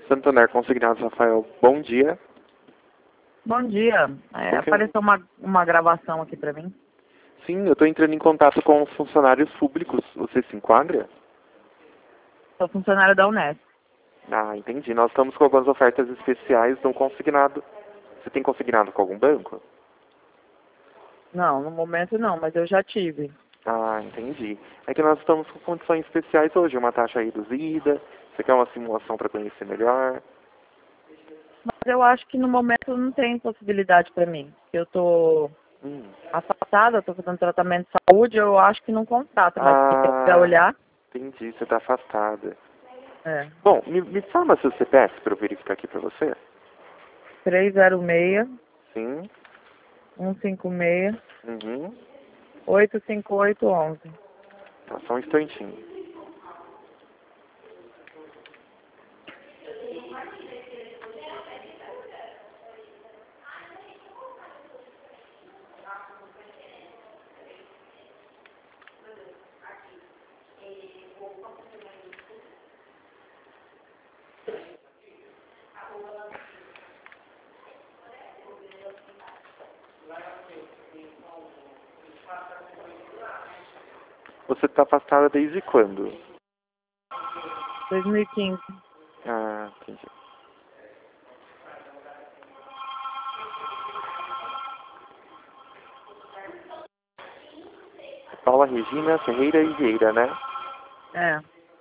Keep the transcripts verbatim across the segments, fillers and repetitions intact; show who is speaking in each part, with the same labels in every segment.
Speaker 1: Santander Consignados, Rafael, bom dia.
Speaker 2: Bom dia. É,
Speaker 1: Ok.
Speaker 2: apareceu uma, uma gravação aqui pra mim.
Speaker 1: Sim, eu estou entrando em contato com os funcionários públicos. Você se enquadra?
Speaker 2: Sou funcionária da Unesp.
Speaker 1: Ah, entendi. Nós estamos com algumas ofertas especiais no consignado. Você tem consignado com algum banco?
Speaker 2: Não, no momento não, mas eu já tive.
Speaker 1: Ah, entendi. É que nós estamos com condições especiais hoje, uma taxa reduzida. Você quer uma simulação para conhecer melhor?
Speaker 2: Mas eu acho que no momento não tem possibilidade pra mim. Eu tô
Speaker 1: Hum.
Speaker 2: afastada, tô fazendo tratamento de saúde, eu acho que não contrata, mas se você quiser
Speaker 1: Ah,
Speaker 2: olhar,
Speaker 1: entendi. Você está afastada.
Speaker 2: é
Speaker 1: Bom, me, me fala seu C P F para eu verificar aqui para você.
Speaker 2: três zero seis,
Speaker 1: Sim.
Speaker 2: um cinco seis,
Speaker 1: Uhum.
Speaker 2: oito cinco oito um um.
Speaker 1: Tá, só um instantinho. Você está afastada desde quando?
Speaker 2: dois mil e quinze.
Speaker 1: Ah, entendi. Paula Regina Ferreira e Vieira, né?
Speaker 2: É.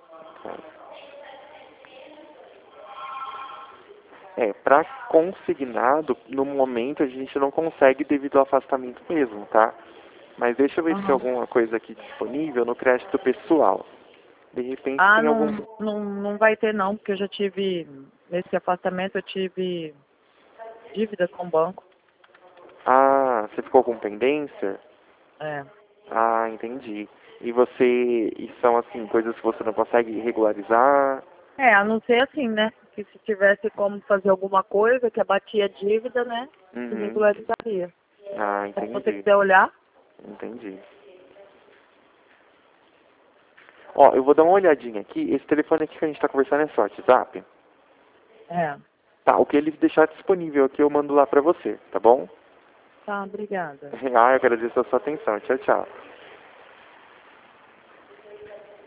Speaker 1: É, para consignado, no momento a gente não consegue devido ao afastamento mesmo, tá? Mas deixa eu ver se tem
Speaker 2: Aham.
Speaker 1: alguma coisa aqui disponível no crédito pessoal. De repente
Speaker 2: Ah,
Speaker 1: tem algum...
Speaker 2: não, não, não vai ter não, porque eu já tive, nesse afastamento eu tive dívida com o banco.
Speaker 1: Ah, você ficou com pendência?
Speaker 2: É.
Speaker 1: Ah, entendi. E você... E são, assim, coisas que você não consegue regularizar?
Speaker 2: É, a não ser assim, né? Que se tivesse como fazer alguma coisa que abatia a dívida, né? Se
Speaker 1: Uhum.
Speaker 2: regularizaria.
Speaker 1: Ah,
Speaker 2: Mas se você
Speaker 1: entendi.
Speaker 2: quiser olhar,
Speaker 1: Entendi. Ó, eu vou dar uma olhadinha aqui. Esse telefone aqui que a gente tá conversando é seu WhatsApp?
Speaker 2: é.
Speaker 1: Tá, o que ele deixar disponível aqui eu mando lá pra você, tá bom?
Speaker 2: Tá, obrigada.
Speaker 1: Ah, eu agradeço a sua atenção. Tchau, tchau.